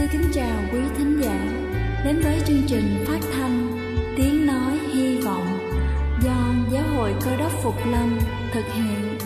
kính chào quý thính giả đến với chương trình phát thanh Tiếng Nói Hy Vọng do Giáo hội Cơ Đốc Phục Lâm thực hiện.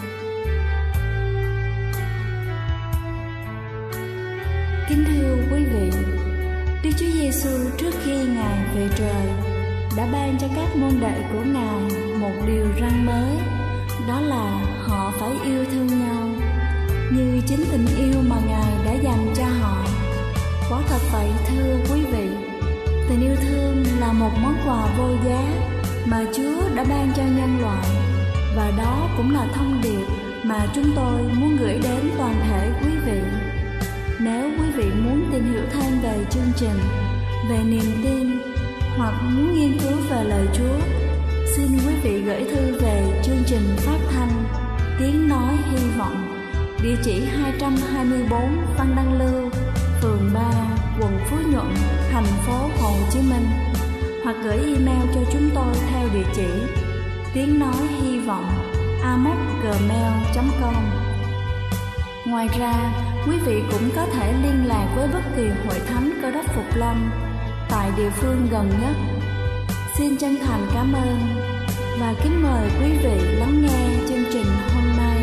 Kính thưa quý vị, Đức Chúa Giêsu trước khi Ngài về trời đã ban cho các môn đệ của Ngài một điều răn mới, đó là họ phải yêu thương nhau như chính tình yêu mà Ngài đã dành cho họ. Quả thật vậy thưa quý vị, tình yêu thương là một món quà vô giá mà Chúa đã ban cho nhân loại, và đó cũng là thông điệp mà chúng tôi muốn gửi đến toàn thể quý vị. Nếu quý vị muốn tìm hiểu thêm về chương trình, về niềm tin hoặc muốn nghiên cứu về lời Chúa, xin quý vị gửi thư về chương trình phát thanh Tiếng Nói Hy Vọng, địa chỉ 224 Văn Đăng Lưu, phường 3, quận Phú Nhuận, thành phố Hồ Chí Minh, hoặc gửi email cho chúng tôi theo địa chỉ tiếng nói hy vọng amos@gmail.com. Ngoài ra, quý vị cũng có thể liên lạc với bất kỳ hội thánh Cơ Đốc Phục Lâm tại địa phương gần nhất. Xin chân thành cảm ơn và kính mời quý vị lắng nghe chương trình hôm nay.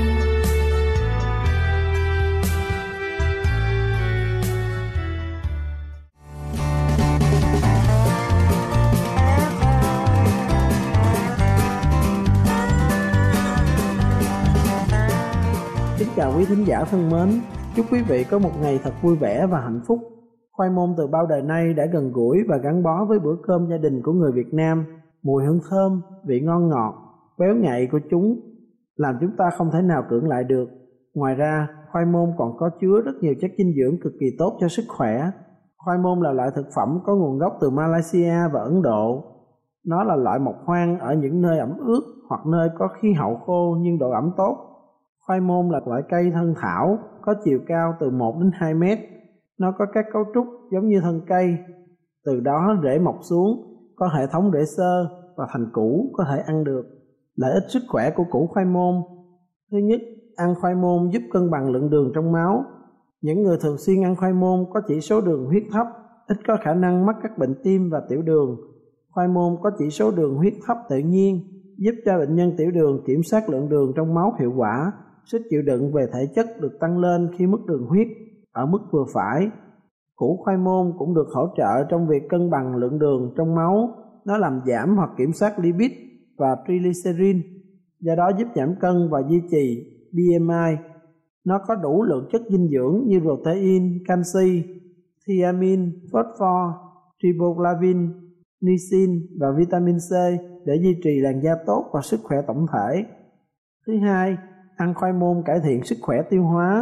Kính chào quý thính giả thân mến, chúc quý vị có một ngày thật vui vẻ và hạnh phúc. Khoai môn từ bao đời nay đã gần gũi và gắn bó với bữa cơm gia đình của người Việt Nam. Mùi hương thơm, vị ngon ngọt, béo nhạy của chúng làm chúng ta không thể nào cưỡng lại được. Ngoài ra, khoai môn còn có chứa rất nhiều chất dinh dưỡng cực kỳ tốt cho sức khỏe. Khoai môn là loại thực phẩm có nguồn gốc từ Malaysia và Ấn Độ. Nó là loại mọc hoang ở những nơi ẩm ướt hoặc nơi có khí hậu khô nhưng độ ẩm tốt. Khoai môn là loại cây thân thảo, có chiều cao từ 1 đến 2 mét. Nó có các cấu trúc giống như thân cây, từ đó rễ mọc xuống, có hệ thống rễ xơ và thành củ có thể ăn được. Lợi ích sức khỏe của củ khoai môn: thứ nhất, ăn khoai môn giúp cân bằng lượng đường trong máu. Những người thường xuyên ăn khoai môn có chỉ số đường huyết thấp, ít có khả năng mắc các bệnh tim và tiểu đường. Khoai môn có chỉ số đường huyết thấp tự nhiên, giúp cho bệnh nhân tiểu đường kiểm soát lượng đường trong máu hiệu quả. Sức chịu đựng về thể chất được tăng lên khi mức đường huyết ở mức vừa phải. Củ khoai môn cũng được hỗ trợ trong việc cân bằng lượng đường trong máu. Nó làm giảm hoặc kiểm soát lipid và triglycerin, do đó giúp giảm cân và duy trì BMI. Nó có đủ lượng chất dinh dưỡng như protein, canxi, thiamin, phosphor, riboflavin, niacin và vitamin C để duy trì làn da tốt và sức khỏe tổng thể. Thứ hai, ăn khoai môn cải thiện sức khỏe tiêu hóa.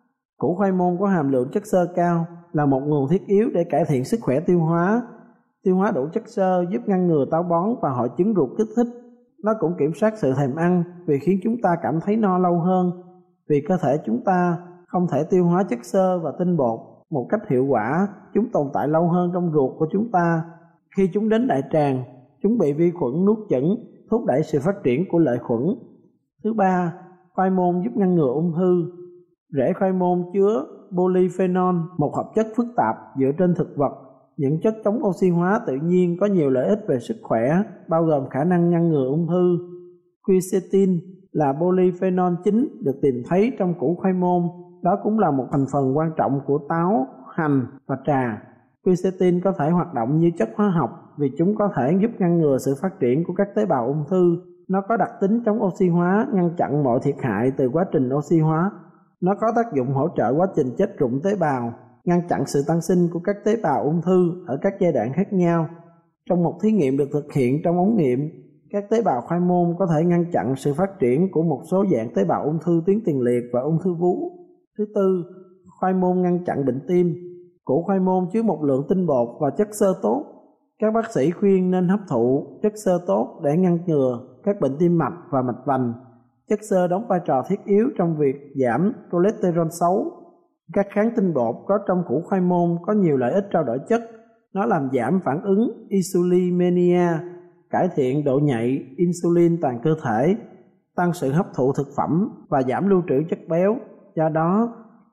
Củ khoai môn có hàm lượng chất xơ cao, là một nguồn thiết yếu để cải thiện sức khỏe tiêu hóa. Tiêu hóa đủ chất xơ giúp ngăn ngừa táo bón và hội chứng ruột kích thích. Nó cũng kiểm soát sự thèm ăn vì khiến chúng ta cảm thấy no lâu hơn. Vì cơ thể chúng ta không thể tiêu hóa chất xơ và tinh bột một cách hiệu quả, chúng tồn tại lâu hơn trong ruột của chúng ta. Khi chúng đến đại tràng, chúng bị vi khuẩn nuốt chửng, thúc đẩy sự phát triển của lợi khuẩn. Thứ ba, khoai môn giúp ngăn ngừa ung thư. Rễ khoai môn chứa polyphenol, một hợp chất phức tạp dựa trên thực vật. Những chất chống oxy hóa tự nhiên có nhiều lợi ích về sức khỏe, bao gồm khả năng ngăn ngừa ung thư. Quercetin là polyphenol chính được tìm thấy trong củ khoai môn. Đó cũng là một thành phần quan trọng của táo, hành và trà. Quercetin có thể hoạt động như chất hóa học vì chúng có thể giúp ngăn ngừa sự phát triển của các tế bào ung thư. Nó có đặc tính chống oxy hóa, ngăn chặn mọi thiệt hại từ quá trình oxy hóa. Nó có tác dụng hỗ trợ quá trình chết rụng tế bào, ngăn chặn sự tăng sinh của các tế bào ung thư ở các giai đoạn khác nhau. Trong một thí nghiệm được thực hiện trong ống nghiệm, các tế bào khoai môn có thể ngăn chặn sự phát triển của một số dạng tế bào ung thư tuyến tiền liệt và ung thư vú. Thứ tư, khoai môn ngăn chặn bệnh tim. Củ khoai môn chứa một lượng tinh bột và chất xơ tốt. Các bác sĩ khuyên nên hấp thụ chất xơ tốt để ngăn ngừa các bệnh tim mạch và mạch vành. Chất xơ đóng vai trò thiết yếu trong việc giảm cholesterol xấu. Các kháng tinh bột có trong củ khoai môn có nhiều lợi ích trao đổi chất. Nó làm giảm phản ứng insulinemia, cải thiện độ nhạy insulin toàn cơ thể, tăng sự hấp thụ thực phẩm và giảm lưu trữ chất béo. Do đó,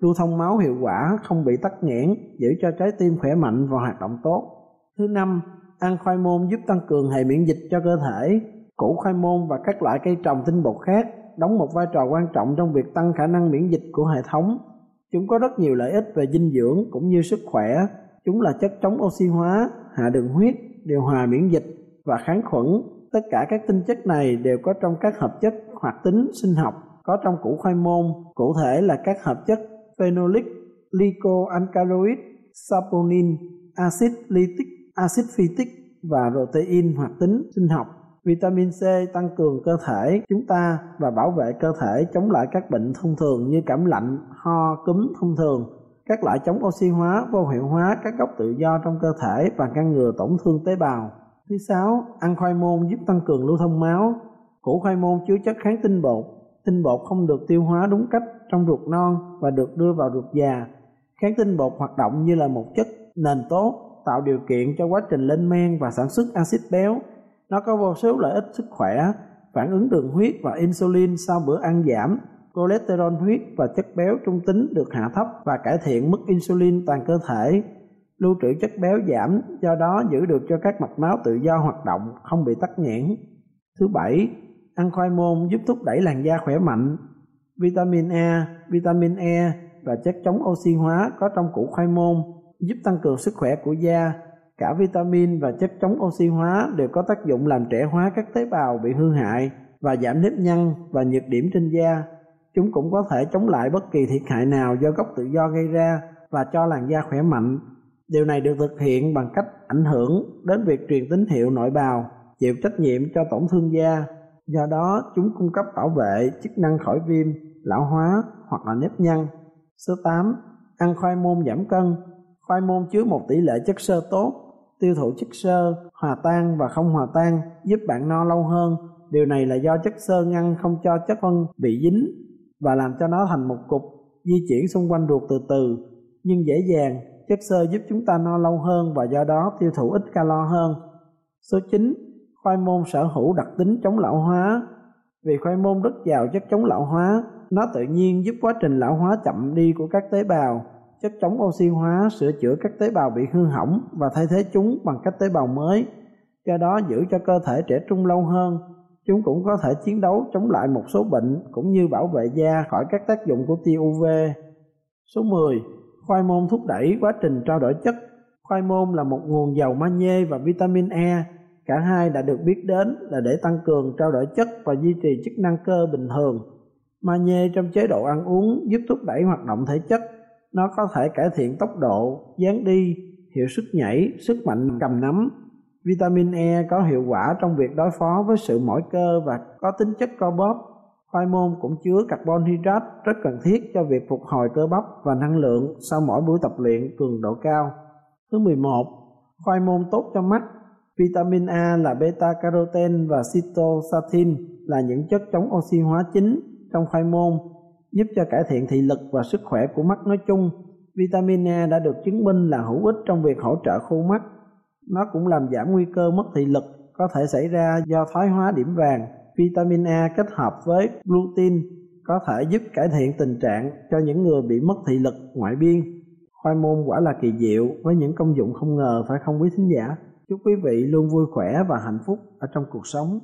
lưu thông máu hiệu quả, không bị tắc nghẽn, giữ cho trái tim khỏe mạnh và hoạt động tốt. Thứ năm, ăn khoai môn giúp tăng cường hệ miễn dịch cho cơ thể. Củ khoai môn và các loại cây trồng tinh bột khác đóng một vai trò quan trọng trong việc tăng khả năng miễn dịch của hệ thống. Chúng có rất nhiều lợi ích về dinh dưỡng cũng như sức khỏe. Chúng là chất chống oxy hóa, hạ đường huyết, điều hòa miễn dịch và kháng khuẩn. Tất cả các tinh chất này đều có trong các hợp chất hoạt tính sinh học có trong củ khoai môn, cụ thể là các hợp chất phenolic, glycoalkaloid, saponin, axit lactic, axit phytic và protein hoạt tính sinh học. Vitamin C tăng cường cơ thể chúng ta và bảo vệ cơ thể chống lại các bệnh thông thường như cảm lạnh, ho, cúm thông thường. Các loại chống oxy hóa, vô hiệu hóa các gốc tự do trong cơ thể và ngăn ngừa tổn thương tế bào. Thứ sáu, ăn khoai môn giúp tăng cường lưu thông máu. Củ khoai môn chứa chất kháng tinh bột. Tinh bột không được tiêu hóa đúng cách trong ruột non và được đưa vào ruột già. Kháng tinh bột hoạt động như là một chất nền tốt, tạo điều kiện cho quá trình lên men và sản xuất axit béo. Nó có vô số lợi ích sức khỏe, phản ứng đường huyết và insulin sau bữa ăn giảm, cholesterol huyết và chất béo trung tính được hạ thấp và cải thiện mức insulin toàn cơ thể. Lưu trữ chất béo giảm, do đó giữ được cho các mạch máu tự do hoạt động, không bị tắc nghẽn. Thứ bảy, ăn khoai môn giúp thúc đẩy làn da khỏe mạnh. Vitamin A, vitamin E và chất chống oxy hóa có trong củ khoai môn giúp tăng cường sức khỏe của da. Cả vitamin và chất chống oxy hóa đều có tác dụng làm trẻ hóa các tế bào bị hư hại và giảm nếp nhăn và nhược điểm trên da. Chúng cũng có thể chống lại bất kỳ thiệt hại nào do gốc tự do gây ra và cho làn da khỏe mạnh. Điều này được thực hiện bằng cách ảnh hưởng đến việc truyền tín hiệu nội bào, chịu trách nhiệm cho tổn thương da. Do đó, chúng cung cấp bảo vệ chức năng khỏi viêm, lão hóa hoặc là nếp nhăn. Số 8. Ăn khoai môn giảm cân. Khoai môn chứa một tỷ lệ chất xơ tốt. Tiêu thụ chất xơ, hòa tan và không hòa tan giúp bạn no lâu hơn. Điều này là do chất xơ ngăn không cho chất phân bị dính và làm cho nó thành một cục, di chuyển xung quanh ruột từ từ, nhưng dễ dàng. Chất xơ giúp chúng ta no lâu hơn và do đó tiêu thụ ít calo hơn. Số 9. Khoai môn sở hữu đặc tính chống lão hóa. Vì khoai môn rất giàu chất chống lão hóa, nó tự nhiên giúp quá trình lão hóa chậm đi của các tế bào. Chất chống oxy hóa sửa chữa các tế bào bị hư hỏng và thay thế chúng bằng các tế bào mới, do đó giữ cho cơ thể trẻ trung lâu hơn. Chúng cũng có thể chiến đấu chống lại một số bệnh cũng như bảo vệ da khỏi các tác dụng của tia UV. Số 10. Khoai môn thúc đẩy quá trình trao đổi chất. Khoai môn là một nguồn giàu magie và vitamin E. Cả hai đã được biết đến là để tăng cường trao đổi chất và duy trì chức năng cơ bình thường. Magie trong chế độ ăn uống giúp thúc đẩy hoạt động thể chất. Nó có thể cải thiện tốc độ, dáng đi, hiệu suất nhảy, sức mạnh cầm nắm. Vitamin E có hiệu quả trong việc đối phó với sự mỏi cơ và có tính chất co bóp. Khoai môn cũng chứa carbon hydrate rất cần thiết cho việc phục hồi cơ bắp và năng lượng sau mỗi buổi tập luyện cường độ cao. Thứ 11. Khoai môn tốt cho mắt. Vitamin A là beta-carotene và cytostatin là những chất chống oxy hóa chính trong khoai môn, giúp cho cải thiện thị lực và sức khỏe của mắt nói chung. Vitamin A đã được chứng minh là hữu ích trong việc hỗ trợ khô mắt. Nó cũng làm giảm nguy cơ mất thị lực có thể xảy ra do thoái hóa điểm vàng. Vitamin A kết hợp với gluten có thể giúp cải thiện tình trạng cho những người bị mất thị lực ngoại biên. Khoai môn quả là kỳ diệu với những công dụng không ngờ, phải không quý thính giả? Chúc quý vị luôn vui khỏe và hạnh phúc ở trong cuộc sống.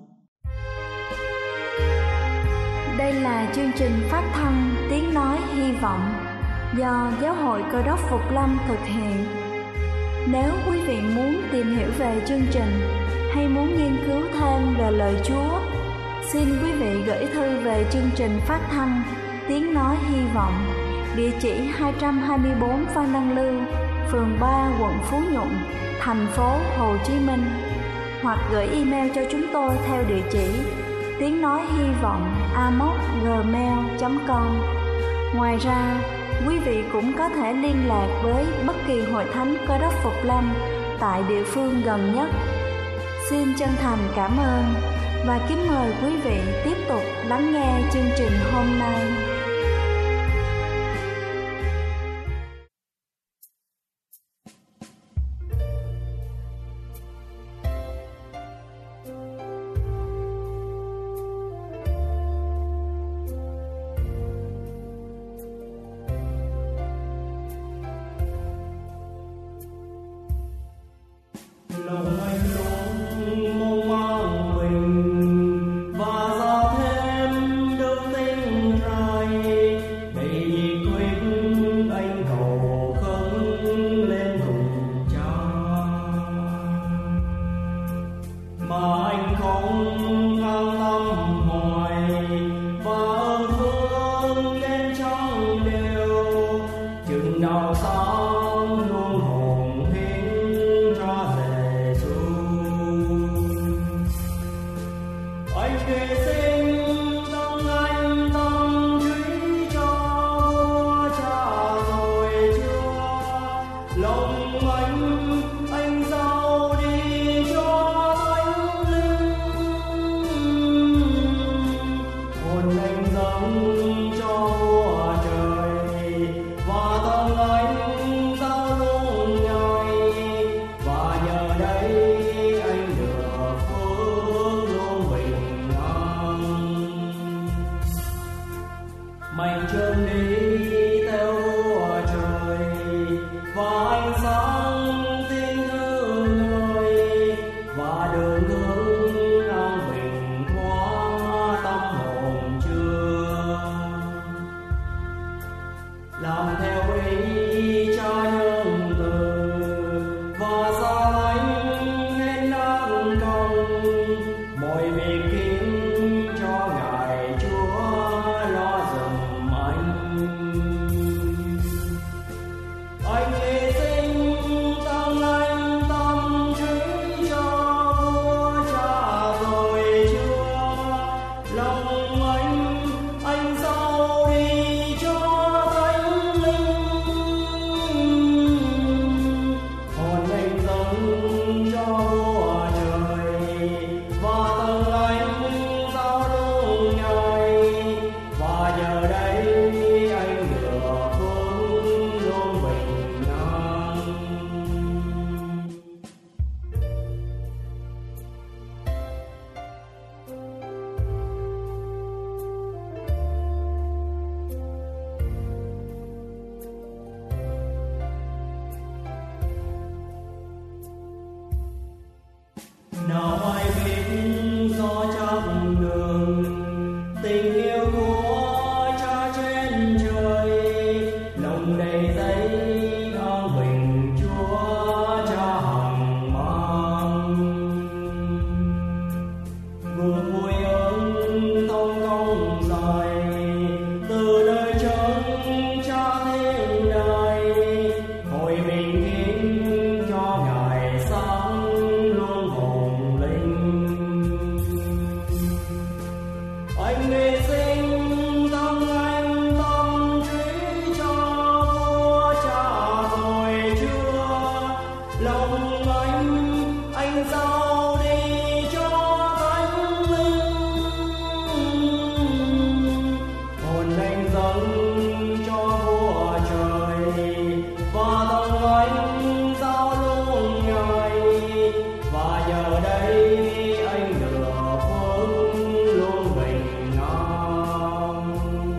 Đây là chương trình phát thanh Tiếng Nói Hy Vọng do Giáo hội Cơ đốc Phục Lâm thực hiện. Nếu quý vị muốn tìm hiểu về chương trình hay muốn nghiên cứu thêm về lời Chúa, xin quý vị gửi thư về chương trình phát thanh Tiếng Nói Hy Vọng, địa chỉ 224 Phan Đăng Lưu, phường 3, quận Phú Nhuận, thành phố Hồ Chí Minh, hoặc gửi email cho chúng tôi theo địa chỉ tiếng nói hy vọng amos@gmail.com. Ngoài ra, quý vị cũng có thể liên lạc với bất kỳ hội thánh Cơ đốc Phục Lâm tại địa phương gần nhất. Xin chân thành cảm ơn và kính mời quý vị tiếp tục lắng nghe chương trình hôm nay. Mạnh chân đi theo vua trời và ánh sáng tình thương người, và đường hướng an bình thoáng tâm hồn chưa. Làm theo ý cha nhân từ và xa lánh hết nắng công, mọi việc khiến cho Ngài Chúa lo giùm anh. Anh hy sinh tăng anh tâm trí cho vua cha rồi chưa. Lòng anh giao đi cho Thánh Linh, hồn anh dâng cho vua trời và tầng anh giao luôn Ngài. Và giờ đây anh được hướng luôn bình an. Nào ai biết do chắc đường tình yêu của Cha trên trời, lòng đầy giấy an bình Chúa Cha hằng mang. Nguồn vui ơn thông công dài từ nơi chân Cha thiên đàng, hội bình khiến cho Ngài sáng luôn hồn linh. Anh hy sinh tăng anh tâm trí cho vua cha rồi chưa. Lòng anh giao đi cho Thánh Linh, hồn anh dâng cho vua trời và tầng anh giao luôn Ngài. Và giờ đây anh được hướng luôn bình an.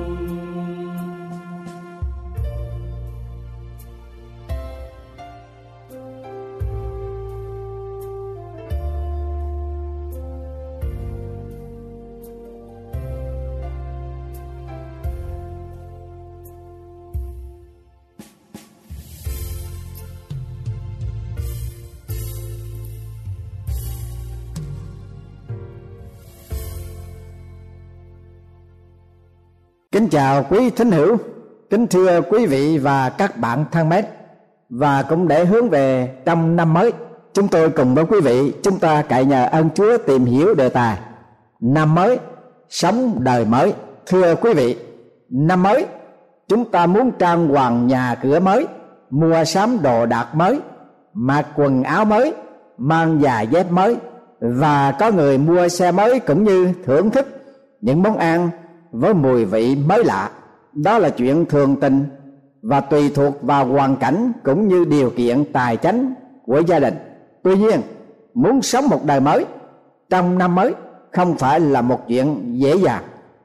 Kính chào quý thính hữu, kính thưa quý vị và các bạn thân mến. Và cũng để hướng về trong năm mới, chúng tôi cùng với quý vị chúng ta cậy nhờ ơn Chúa tìm hiểu đề tài năm mới, sống đời mới. Thưa quý vị, năm mới chúng ta muốn trang hoàng nhà cửa mới, mua sắm đồ đạc mới, mặc quần áo mới, mang giày dép mới, và có người mua xe mới cũng như thưởng thức những món ăn với mùi vị mới lạ. Đó là chuyện thường tình và tùy thuộc vào hoàn cảnh cũng như điều kiện tài chánh của gia đình. Tuy nhiên, muốn sống một đời mới trong năm mới không phải là một chuyện dễ dàng,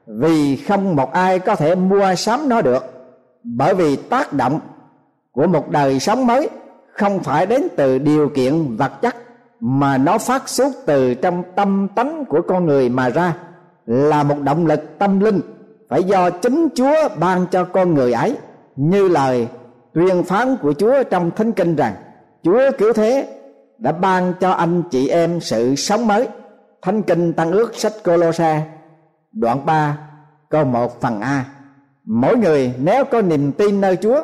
vì không một ai có thể mua sắm nó được. Bởi vì tác động của một đời sống mới không phải đến từ điều kiện vật chất, mà nó phát xuất từ trong tâm tánh của con người mà ra, là một động lực tâm linh phải do chính Chúa ban cho con người ấy. Như lời tuyên phán của Chúa trong Thánh Kinh rằng Chúa Cứu Thế đã ban cho anh chị em sự sống mới. Thánh Kinh Tăng Ước sách Cô-lô-se đoạn 3 câu 1 phần A. Mỗi người nếu có niềm tin nơi Chúa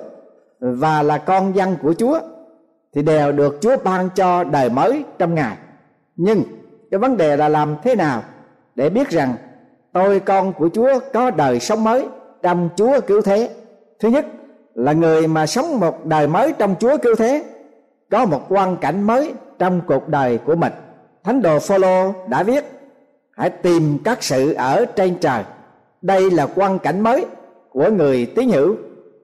và là con dân của Chúa thì đều được Chúa ban cho đời mới trong Ngài. Nhưng cái vấn đề là làm thế nào để biết rằng tôi con của Chúa có đời sống mới trong Chúa Cứu Thế? Thứ nhất là người mà sống một đời mới trong Chúa Cứu Thế có một hoàn cảnh mới trong cuộc đời của mình. Thánh đồ Phô-lô đã viết: hãy tìm các sự ở trên trời. Đây là hoàn cảnh mới của người tín hữu,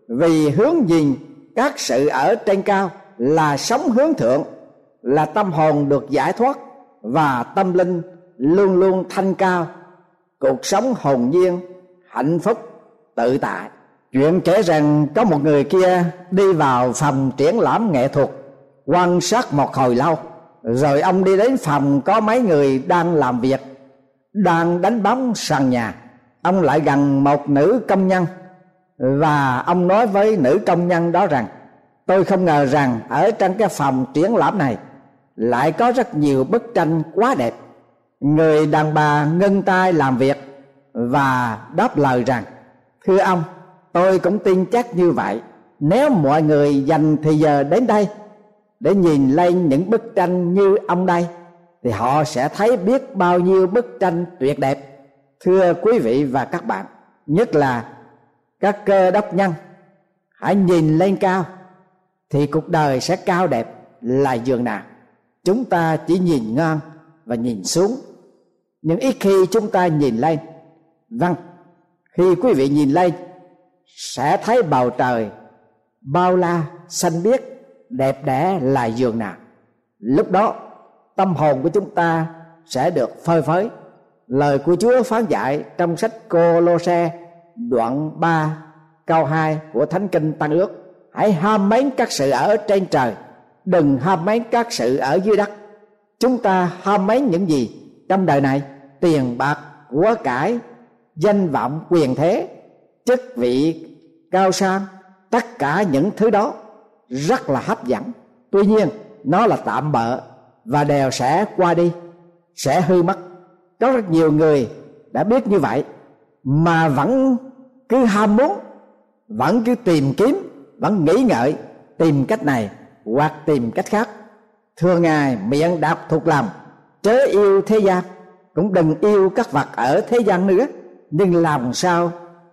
vì hướng nhìn các sự ở trên cao là sống hướng thượng, là tâm hồn được giải thoát và tâm linh luôn luôn thanh cao, cuộc sống hồn nhiên, hạnh phúc, tự tại. Chuyện kể rằng có một người kia đi vào phòng triển lãm nghệ thuật quan sát một hồi lâu, rồi ông đi đến phòng có mấy người đang làm việc, đang đánh bóng sàn nhà. Ông lại gần một nữ công nhân và ông nói với nữ công nhân đó rằng: tôi không ngờ rằng ở trong cái phòng triển lãm này lại có rất nhiều bức tranh quá đẹp. Người đàn bà ngưng tay làm việc và đáp lời rằng: thưa ông, tôi cũng tin chắc như vậy. Nếu mọi người dành thời giờ đến đây để nhìn lên những bức tranh như ông đây, thì họ sẽ thấy biết bao nhiêu bức tranh tuyệt đẹp. Thưa quý vị và các bạn, nhất là các cơ đốc nhân, hãy nhìn lên cao thì cuộc đời sẽ cao đẹp là giường nào. Chúng ta chỉ nhìn ngang và nhìn xuống, nhưng ít khi chúng ta nhìn lên. Vâng, khi quý vị nhìn lên sẽ thấy bầu trời bao la xanh biếc đẹp đẽ là giường nào. Lúc đó tâm hồn của chúng ta sẽ được phơi phới. Lời của Chúa phán dạy trong sách Cô-lô-se đoạn 3 câu 2 của Thánh Kinh Tân Ước: hãy ham mến các sự ở trên trời, đừng ham mến các sự ở dưới đất. Chúng ta ham mến những gì trong đời này? Tiền bạc, của cải, danh vọng, quyền thế, chức vị cao sang. Tất cả những thứ đó rất là hấp dẫn, tuy nhiên nó là tạm bợ và đều sẽ qua đi, sẽ hư mất. Có rất nhiều người đã biết như vậy mà vẫn cứ ham muốn, vẫn cứ tìm kiếm, vẫn nghĩ ngợi tìm cách này hoặc tìm cách khác. Thưa Ngài, miệng đạp thuộc lòng, chớ yêu thế gian, cũng đừng yêu các vật ở thế gian nữa. Nhưng làm sao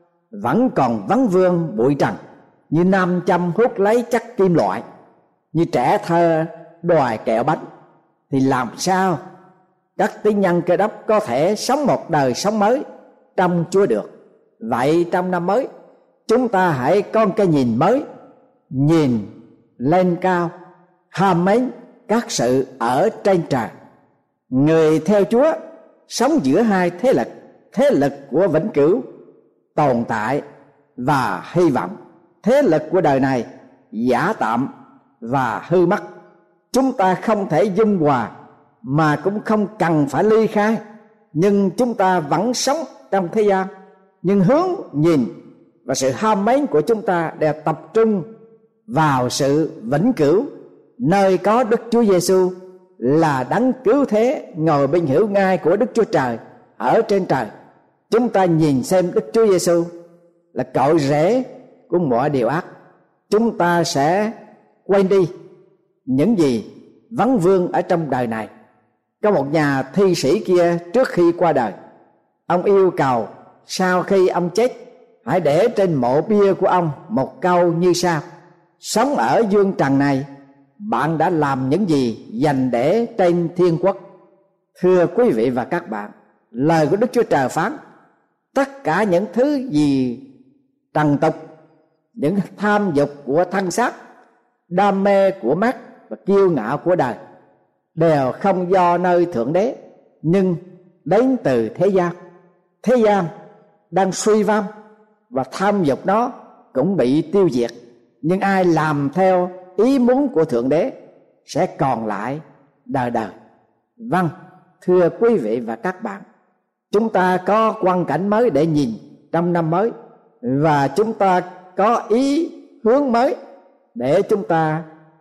vẫn còn vấn vương bụi trần, như nam châm hút lấy chất kim loại, như trẻ thơ đòi kẹo bánh, thì làm sao các tín nhân Cơ Đốc có thể sống một đời sống mới trong Chúa được? Vậy trong năm mới, chúng ta hãy có cái nhìn mới, nhìn lên cao, ham mến các sự ở trên trời. Người theo Chúa sống giữa hai thế lực của vĩnh cửu tồn tại và hy vọng. Thế lực của đời này giả tạm và hư mất. Chúng ta không thể dung hòa mà cũng không cần phải ly khai, nhưng chúng ta vẫn sống trong thế gian. Nhưng hướng nhìn và sự ham mến của chúng ta đều tập trung vào sự vĩnh cửu, nơi có Đức Chúa Giêsu là đấng cứu thế ngồi bên hữu ngai của Đức Chúa Trời ở trên trời. Chúng ta nhìn xem Đức Chúa Giêsu là cội rễ của mọi điều ác, chúng ta sẽ quên đi những gì vấn vương ở trong đời này. Có một nhà thi sĩ kia trước khi qua đời, ông yêu cầu sau khi ông chết hãy để trên mộ bia của ông một câu như sau: sống ở dương trần này, bạn đã làm những gì dành để trên thiên quốc. Thưa quý vị và các bạn, lời của Đức Chúa Trời phán: tất cả những thứ gì trần tục, những tham dục của thân xác, đam mê của mắt và kiêu ngạo của đời đều không do nơi Thượng Đế, nhưng đến từ thế gian. Thế gian đang suy vong và tham dục nó cũng bị tiêu diệt, nhưng ai làm theo ý muốn của Thượng Đế sẽ còn lại đời đời. Vâng, thưa quý vị và các bạn, chúng ta có quang cảnh mới để nhìn trong năm mới, và chúng ta có ý hướng mới để chúng ta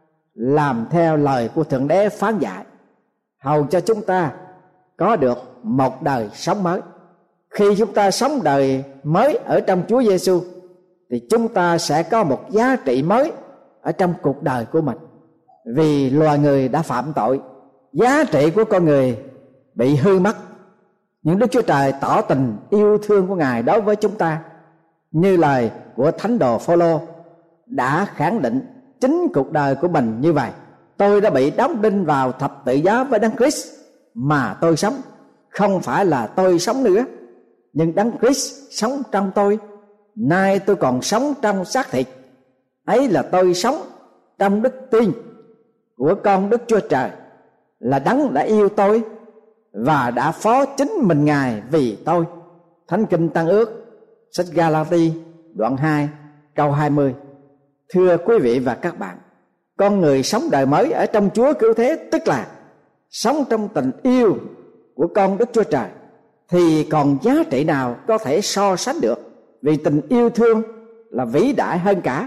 làm theo lời của Thượng Đế phán dạy, hầu cho chúng ta có được một đời sống mới. Khi chúng ta sống đời mới ở trong Chúa Giêsu thì chúng ta sẽ có một giá trị mới ở trong cuộc đời của mình. Vì loài người đã phạm tội, giá trị của con người bị hư mất, nhưng Đức Chúa Trời tỏ tình yêu thương của Ngài đối với chúng ta, như lời của Thánh đồ Phôlô đã khẳng định chính cuộc đời của mình như vậy: tôi đã bị đóng đinh vào thập tự giá với Đấng Christ, mà tôi sống không phải là tôi sống nữa, nhưng Đấng Christ sống trong tôi. Nay tôi còn sống trong xác thịt, ấy là tôi sống trong đức tin của con Đức Chúa Trời, là Đấng đã yêu tôi và đã phó chính mình Ngài vì tôi. Thánh Kinh Tân Ước, sách Ga-la-ti đoạn 2 câu 20. Thưa quý vị và các bạn, con người sống đời mới ở trong Chúa cứu thế, tức là sống trong tình yêu của con Đức Chúa Trời, thì còn giá trị nào có thể so sánh được, vì tình yêu thương là vĩ đại hơn cả.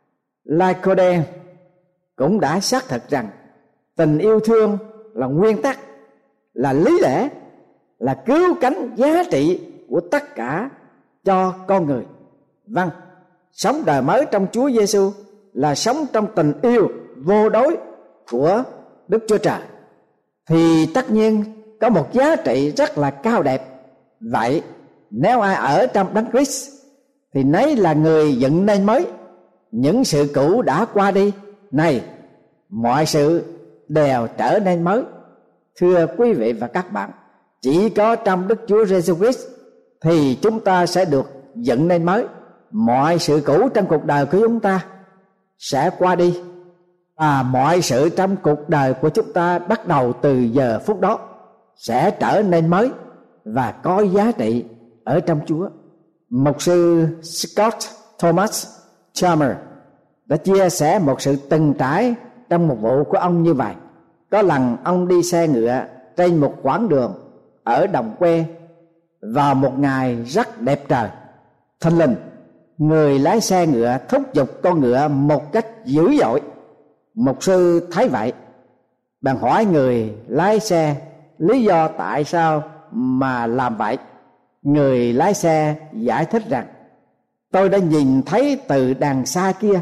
Laodice cũng đã xác thực rằng tình yêu thương là nguyên tắc, là lý lẽ, là cứu cánh giá trị của tất cả cho con người. Vâng, sống đời mới trong Chúa Giêsu là sống trong tình yêu vô đối của Đức Chúa Trời, thì tất nhiên có một giá trị rất là cao đẹp. Vậy nếu ai ở trong Đấng Christ thì nấy là người dựng nên mới, những sự cũ đã qua đi, này mọi sự đều trở nên mới. Thưa quý vị và các bạn, chỉ có trong Đức Chúa Giêsu Christ thì chúng ta sẽ được dựng nên mới. Mọi sự cũ trong cuộc đời của chúng ta sẽ qua đi, và mọi sự trong cuộc đời của chúng ta bắt đầu từ giờ phút đó sẽ trở nên mới và có giá trị ở trong Chúa. Mục sư Scott Thomas Chalmers đã chia sẻ một sự từng trải trong một vụ của ông như vậy. Có lần ông đi xe ngựa trên một quãng đường ở đồng quê vào một ngày rất đẹp trời. Thình lình, người lái xe ngựa thúc giục con ngựa một cách dữ dội. Mục sư thấy vậy, bèn hỏi người lái xe lý do tại sao mà làm vậy. Người lái xe giải thích rằng: tôi đã nhìn thấy từ đằng xa kia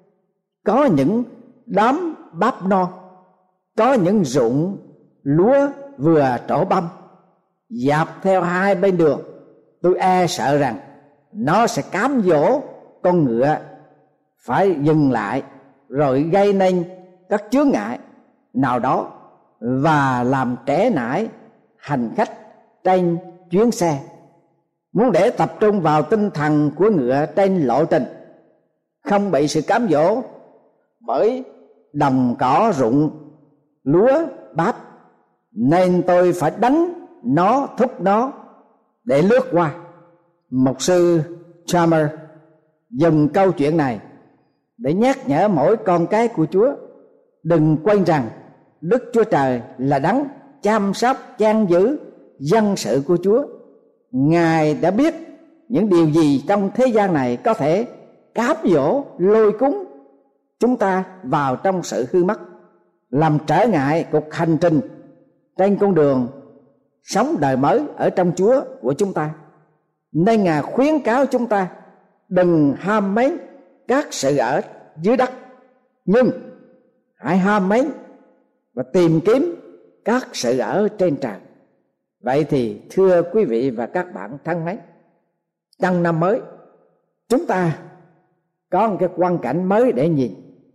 có những đám bắp non, có những ruộng lúa vừa trổ băm dọc theo hai bên đường. Tôi e sợ rằng nó sẽ cám dỗ con ngựa phải dừng lại, rồi gây nên các chướng ngại nào đó và làm trễ nải hành khách trên chuyến xe. Muốn để tập trung vào tinh thần của ngựa trên lộ trình, không bị sự cám dỗ bởi đồng cỏ ruộng lúa bắp, nên tôi phải đánh nó, thúc nó để lướt qua. Mục sư Chalmers dùng câu chuyện này để nhắc nhở mỗi con cái của Chúa đừng quên rằng Đức Chúa Trời là đấng chăm sóc chan giữ dân sự của Chúa. Ngài đã biết những điều gì trong thế gian này có thể cám dỗ lôi cuốn chúng ta vào trong sự hư mất, làm trở ngại cuộc hành trình trên con đường sống đời mới ở trong Chúa của chúng ta. Nên Ngài khuyến cáo chúng ta đừng ham mến các sự ở dưới đất, nhưng hãy ham mến và tìm kiếm các sự ở trên trời. Vậy thì thưa quý vị và các bạn thân mến, trong năm mới chúng ta có một cái quan cảnh mới để nhìn,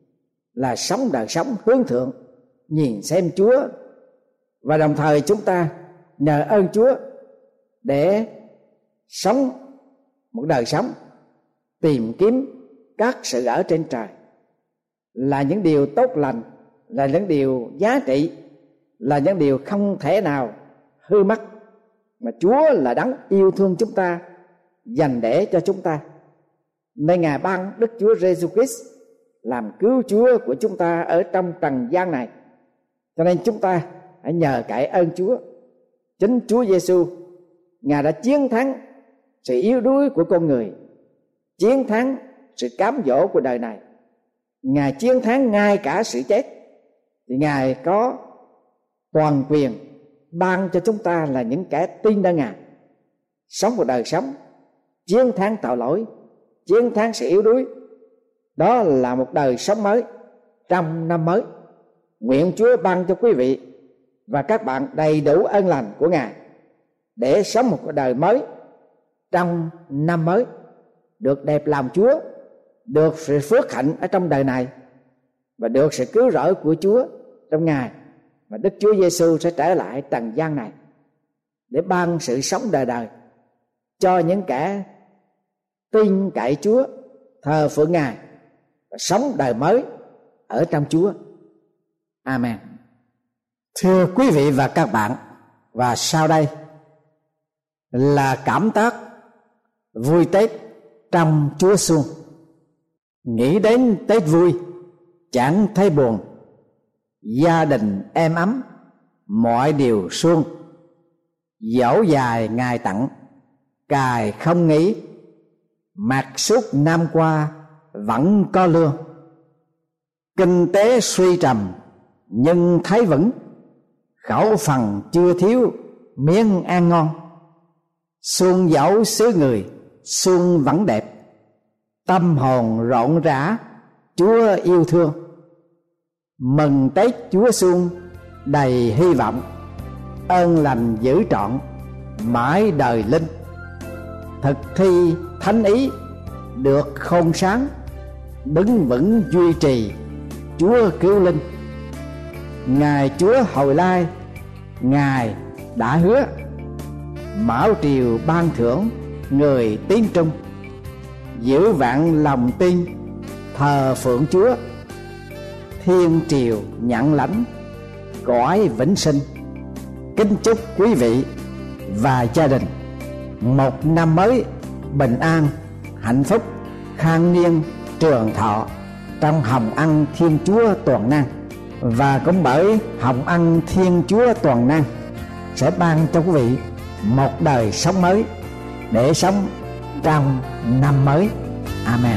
là sống đời sống hướng thượng, nhìn xem Chúa, và đồng thời chúng ta nhờ ơn Chúa để sống một đời sống tìm kiếm các sự ở trên trời, là những điều tốt lành, là những điều giá trị, là những điều không thể nào hư mất, mà Chúa là đấng yêu thương chúng ta, dành để cho chúng ta. Nên Ngài ban Đức Chúa Giêsu Christ làm cứu Chúa của chúng ta ở trong trần gian này. Cho nên chúng ta hãy nhờ cậy ơn Chúa. Chính Chúa Giêsu, Ngài đã chiến thắng sự yếu đuối của con người, chiến thắng sự cám dỗ của đời này. Ngài chiến thắng ngay cả sự chết, thì Ngài có toàn quyền ban cho chúng ta là những kẻ tin nơi Ngài sống một đời sống chiến thắng tội lỗi, chiến thắng sự yếu đuối. Đó là một đời sống mới trong năm mới. Nguyện Chúa ban cho quý vị và các bạn đầy đủ ơn lành của Ngài để sống một đời mới trong năm mới, được đẹp lòng Chúa, được sự phước hạnh ở trong đời này, và được sự cứu rỗi của Chúa trong ngày mà Đức Chúa Giêsu sẽ trở lại trần gian này để ban sự sống đời đời cho những kẻ tin cậy Chúa, thờ phượng Ngài và sống đời mới ở trong Chúa. Amen. Thưa quý vị và các bạn, và sau đây là cảm tác vui Tết trong Chúa suông. Nghĩ đến Tết vui chẳng thấy buồn, gia đình êm ấm mọi điều suông. Dẫu dài ngày tặng cài không nghĩ, mặc suốt năm qua vẫn có lương. Kinh tế suy trầm nhưng thấy vững, khẩu phần chưa thiếu miếng ăn ngon. Xuân dẫu xứ người xuân vẫn đẹp, tâm hồn rộn rã Chúa yêu thương. Mừng Tết Chúa xuân đầy hy vọng, ơn lành giữ trọn mãi đời linh. Thực thi thánh ý được khôn sáng, đứng vững duy trì Chúa cứu linh. Ngài Chúa hồi lai Ngài đã hứa, mão triều ban thưởng người tín trung. Giữ vạn lòng tin thờ phượng Chúa, thiên triều nhận lãnh cõi vĩnh sinh. Kính chúc quý vị và gia đình một năm mới bình an, hạnh phúc, khang niên, trường thọ trong hồng ân Thiên Chúa toàn năng. Và cũng bởi hồng ân Thiên Chúa toàn năng sẽ ban cho quý vị một đời sống mới để sống trong năm mới. Amen.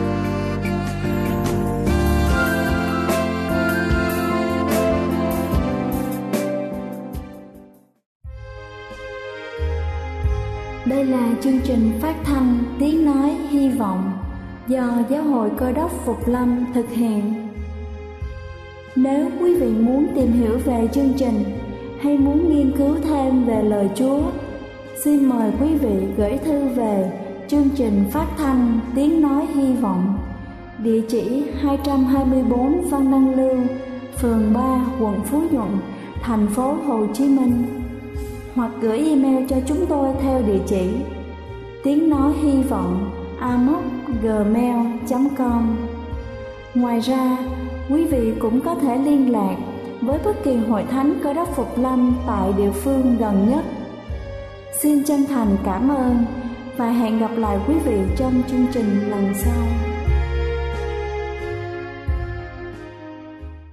Đây là chương trình phát thanh Tiếng Nói Hy Vọng do Giáo hội Cơ đốc Phục Lâm thực hiện. Nếu quý vị muốn tìm hiểu về chương trình hay muốn nghiên cứu thêm về lời Chúa, xin mời quý vị gửi thư về chương trình phát thanh Tiếng Nói Hy Vọng, địa chỉ 224 Văn Đăng Lưu, phường 3, quận Phú Nhuận, thành phố Hồ Chí Minh, hoặc gửi email cho chúng tôi theo địa chỉ tiếng nói hy vọng amos@gmail.com. Ngoài ra, quý vị cũng có thể liên lạc với bất kỳ hội thánh Cơ đốc Phục Lâm tại địa phương gần nhất. Xin chân thành cảm ơn và hẹn gặp lại quý vị trong chương trình lần sau.